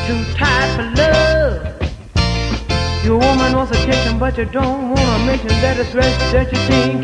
too tight for love. Your woman wants attention, but you don't wanna mention that it's rest that you think